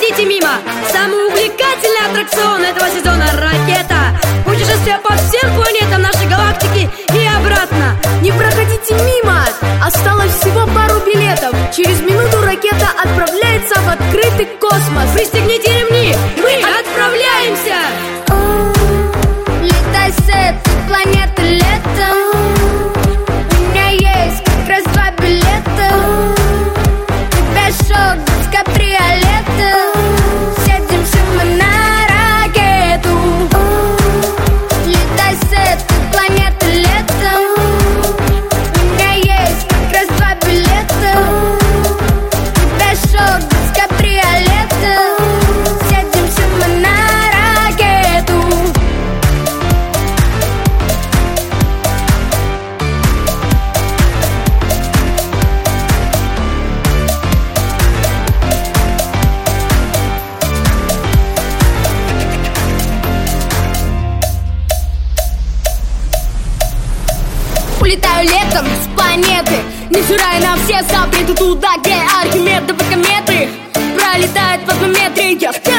проходите мимо. Самый увлекательный аттракцион этого сезона — ракета. Путешествие по всем планетам нашей галактики и обратно. Не проходите мимо. Осталось всего пару билетов. Через минуту ракета отправляется в открытый космос. Пристегните ремни, мы отправляемся. Летай с этой планеты летом. У меня есть как раз 2 билета. Тебя шок с кабриолетом. Сядемся мы на ракету. Летай с этой планеты летом. У меня есть как раз 2 билета. Тебя шок с кабриолетом. Сядемся мы на ракету. Улетаю летом с планеты, невзирая на все запреты, туда, где Архимедовы кометы пролетают в одном метре. Я